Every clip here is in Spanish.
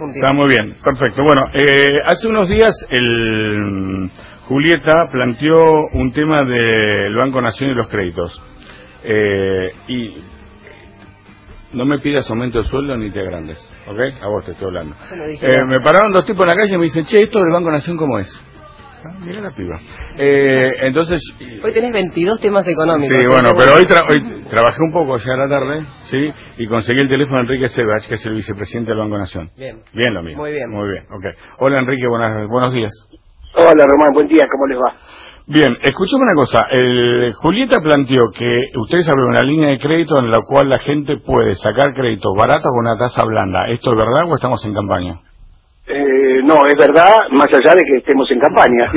difundir. Está muy bien, perfecto. Bueno, hace unos días Julieta planteó un tema del Banco Nación y los créditos. Y no me pidas aumento de sueldo ni te agrandes, ¿ok? A vos te estoy hablando. Me pararon dos tipos en la calle y me dicen, che, ¿esto del Banco Nación cómo es? Mira la piba. Entonces... Hoy tenés 22 temas económicos. Sí, bueno, pero hoy trabajé un poco ya a la tarde, ¿sí? Y conseguí el teléfono de Enrique Sebach, que es el vicepresidente del Banco Nación. Bien. Bien lo mismo. Muy bien. Muy bien, ok. Hola Enrique, buenos días. Hola Román, buen día, ¿cómo les va? Bien, escuchame una cosa. Julieta planteó que ustedes abren una línea de crédito en la cual la gente puede sacar créditos baratos con una tasa blanda. ¿Esto es verdad o estamos en campaña? No, es verdad, más allá de que estemos en campaña.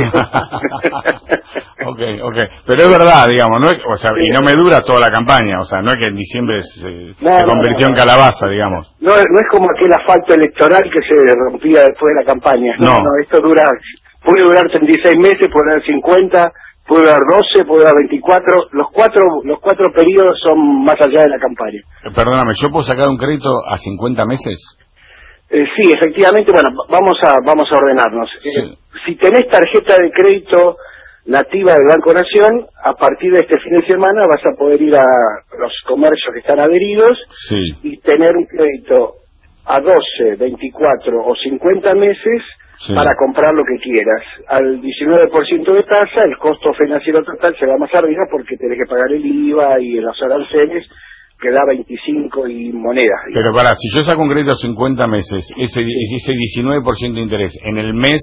ok. Pero es verdad, digamos, ¿no? O sea, y no me dura toda la campaña, o sea, no es que en diciembre se convirtió en calabaza, digamos. No es como aquel asfalto electoral que se rompía después de la campaña. No, esto puede durar 36 meses, puede durar 50, puede durar 12, puede durar 24. Los cuatro periodos son más allá de la campaña. Perdóname, ¿yo puedo sacar un crédito a 50 meses? Sí, efectivamente, bueno, vamos a ordenarnos. Sí. Si tenés tarjeta de crédito nativa del Banco Nación, a partir de este fin de semana vas a poder ir a los comercios que están adheridos y tener un crédito a 12, 24 o 50 meses para comprar lo que quieras. Al 19% de tasa, el costo financiero total se va más arriba porque tenés que pagar el IVA y los aranceles, que da 25 y monedas. Pero si yo saco un crédito a 50 meses, ese 19% de interés, en el mes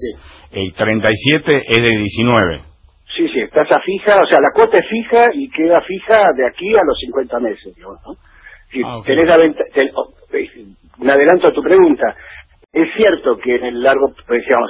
37 es de 19. Sí, tasa fija, o sea, la cuota es fija y queda fija de aquí a los 50 meses, digamos, ¿no? Si tenés la venta, un adelanto a tu pregunta, es cierto que en el largo, digamos,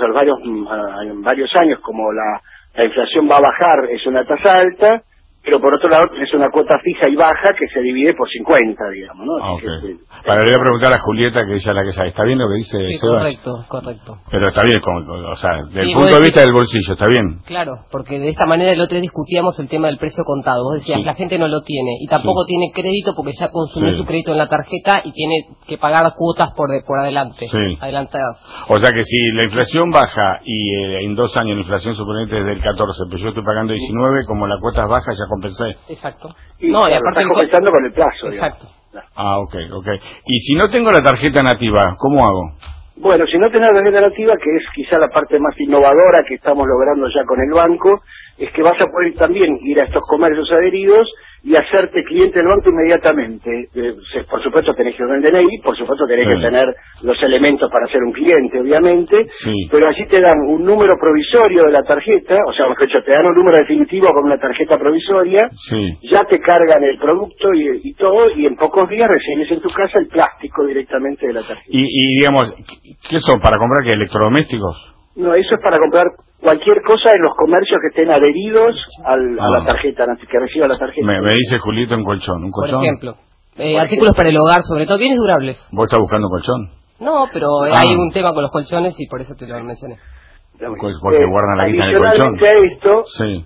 en varios años, como la inflación va a bajar, es una tasa alta, pero por otro lado es una cuota fija y baja que se divide por 50, digamos, ¿no? Le voy a preguntar a Julieta, que ella es la que sabe. ¿Está bien lo que dice Sebach? Sí, correcto. Pero está bien, o sea, desde el punto de vista del bolsillo, ¿está bien? Claro, porque de esta manera el otro día discutíamos el tema del precio contado. Vos decías, la gente no lo tiene y tampoco tiene crédito porque ya consumió su crédito en la tarjeta y tiene que pagar cuotas por adelante, adelantadas. O sea que si la inflación baja y en 2 años la inflación suponente es del 14, pero yo estoy pagando 19, como la cuota es baja ya compensé. Exacto. Y aparte estás compensando con el plazo. Exacto. Ok. Y si no tengo la tarjeta nativa, ¿cómo hago? Bueno, si no tenés la tarjeta nativa, que es quizá la parte más innovadora que estamos logrando ya con el banco, es que vas a poder también ir a estos comercios adheridos y hacerte cliente del banco inmediatamente. Por supuesto tenés que tener el DNI, por supuesto tenés que tener los elementos para ser un cliente, obviamente, pero allí te dan un número provisorio de la tarjeta, o sea, mejor dicho, te dan un número definitivo con una tarjeta provisoria, ya te cargan el producto y todo, y en pocos días recibes en tu casa el plástico directamente de la tarjeta. Y digamos, ¿qué son? ¿Para comprar qué? ¿Electrodomésticos? No, eso es para comprar cualquier cosa en los comercios que estén adheridos a la tarjeta, que reciba la tarjeta. Me dice Julito un colchón. Por ejemplo, artículos para el hogar, sobre todo bienes durables. ¿Vos estás buscando un colchón? No, pero hay un tema con los colchones y por eso te lo mencioné. Porque guardan la guita en el colchón. Adicionalmente a esto,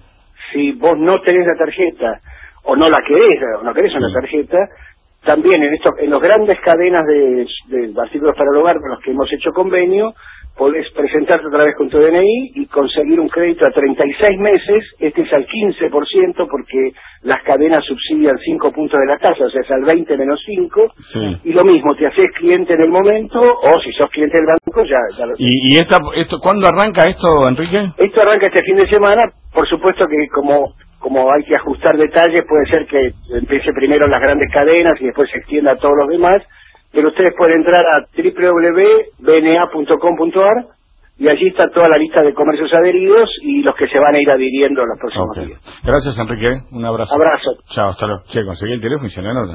si vos no tenés la tarjeta o no la querés, o no querés una tarjeta, también en los grandes cadenas de artículos para el hogar con los que hemos hecho convenio, podés presentarte otra vez con tu DNI y conseguir un crédito a 36 meses, este es al 15% porque las cadenas subsidian 5 puntos de la tasa, o sea, es al 20 menos 5, y lo mismo, te haces cliente en el momento, o si sos cliente del banco, ya lo ¿Y esto cuándo arranca esto, Enrique? Esto arranca este fin de semana, por supuesto que como hay que ajustar detalles, puede ser que empiece primero en las grandes cadenas y después se extienda a todos los demás, pero ustedes pueden entrar a www.bna.com.ar y allí está toda la lista de comercios adheridos y los que se van a ir adhiriendo en los próximos días. Gracias, Enrique. Un abrazo. Abrazo. Chao, hasta luego. Che, conseguí el teléfono y se le anota.